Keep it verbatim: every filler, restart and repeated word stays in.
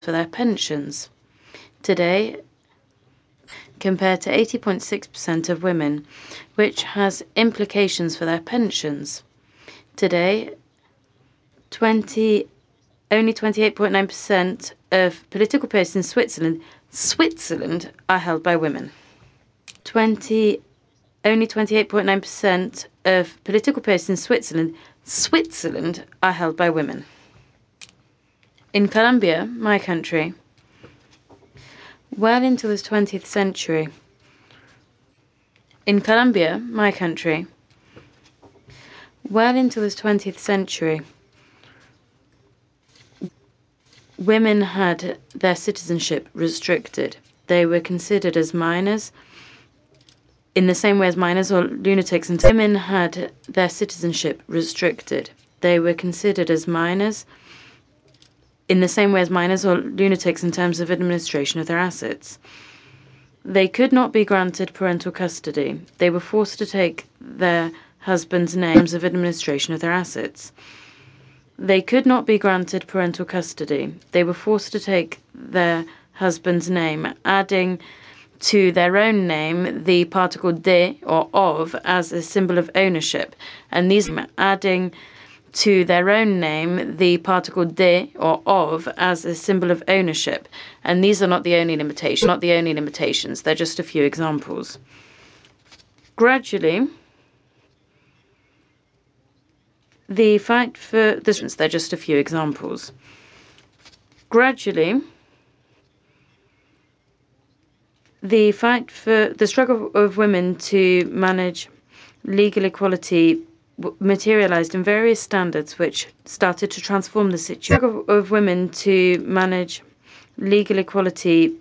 for their pensions. Today, compared to eighty point six percent of women, which has implications for their pensions. Today, twenty, only twenty-eight point nine percent of political posts in Switzerland, Switzerland are held by women. twenty, only twenty-eight point nine percent of political posts in Switzerland, Switzerland are held by women. In Colombia, my country, well into the twentieth century. In Colombia, my country, well into the twentieth century, women had their citizenship restricted. They were considered as minors in the same way as minors or lunatics. And women had their citizenship restricted. They were considered as minors in the same way as minors or lunatics in terms of administration of their assets. They could not be granted parental custody. They were forced to take their husband's names of administration of their assets. They could not be granted parental custody. They were forced to take their husband's name, adding to their own name the particle de or of as a symbol of ownership, and these adding to their own name the particle de or of as a symbol of ownership. And these are not the only limitations, not the only limitations, they're just a few examples. Gradually, the fight for this, they're just a few examples. Gradually, the fight for the struggle of women to manage legal equality materialized in various standards which started to transform the situation. The struggle of women to manage legal equality